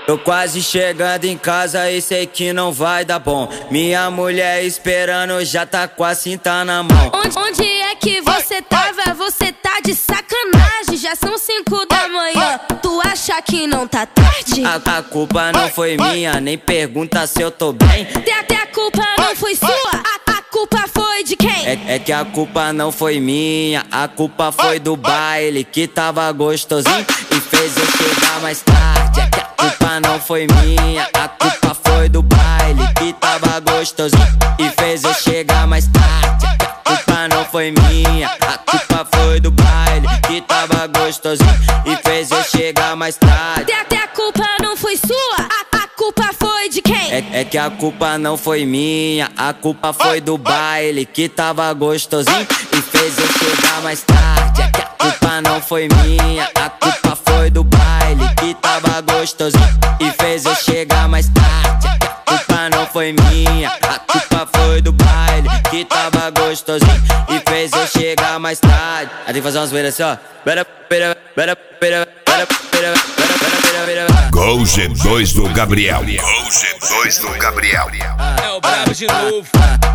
Tô quase chegando em casa e sei que não vai dar bom. Minha mulher esperando, já tá com a cinta na mão. Onde é que você tava? Você tá de sacanagem. Já são 5 da manhã. Tu acha que não tá tarde? A culpa não foi minha, nem pergunta se eu tô bem. Até a culpa não foi sua. A culpa foi de quem? É que a culpa não foi minha, a culpa foi do baile que tava gostosinho e fez eu chegar mais tarde. É que a culpa não foi minha, a culpa foi do baile que tava gostosinho e fez eu chegar mais tarde. É que a culpa não foi minha, a culpa foi do baile que tava gostosinho e fez eu chegar mais tarde. Até a culpa não foi sua. A culpa foi de quem? É que a culpa não foi minha, a culpa foi do baile que tava gostosinho e fez eu chegar mais tarde. É que a culpa não foi minha, a culpa foi do baile que tava gostosinho e fez eu chegar mais tarde. É que a culpa não foi minha, a culpa foi do baile que tava gostosinho e fez eu chegar mais tarde. Aí tem que fazer umas zoeiras assim, ó. Gol G2 do Gabriel. Gol G2 do Gabriel. É o brabo de novo.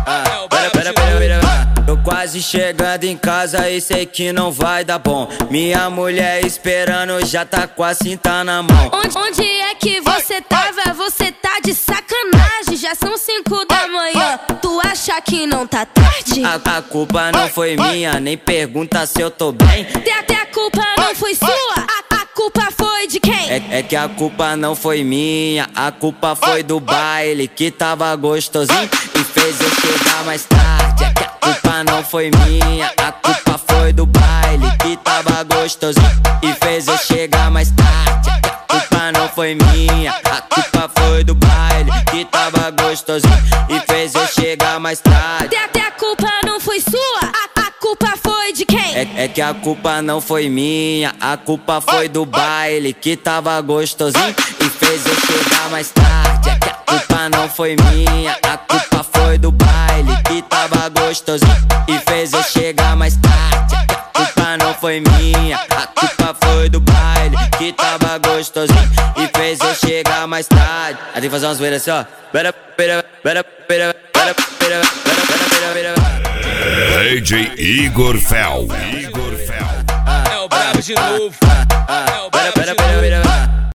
Tô quase chegando em casa e sei que não vai dar bom. Minha mulher esperando, já tá com a cinta na mão. Onde é que você tava? Você tá de sacanagem. Já são 5 da manhã. Tu acha que não tá tarde? A culpa não foi minha, nem pergunta se eu tô bem. Até a culpa não foi sua. A culpa foi de quem? É que a culpa não foi minha, a culpa foi do baile que tava gostosinho e fez eu chegar mais tarde. É que a culpa não foi minha, a culpa foi do baile que tava gostosinho e fez eu chegar mais tarde. É que a culpa não foi minha, a culpa foi do baile que tava gostosinho e fez eu chegar mais tarde. Até a culpa não foi sua. A culpa foi de quem? É que a culpa não foi minha, a culpa foi do baile que tava gostosinho e fez eu chegar mais tarde. É que a culpa não foi minha, a culpa foi do baile que tava gostosinho e fez eu chegar mais tarde. É que a culpa não foi minha, a culpa foi do baile que tava gostosinho e fez eu chegar mais tarde. Aí tem que fazer umas zoeiras assim, ó. DJ Igor Fel. É o brabo de novo. É o brabo de novo.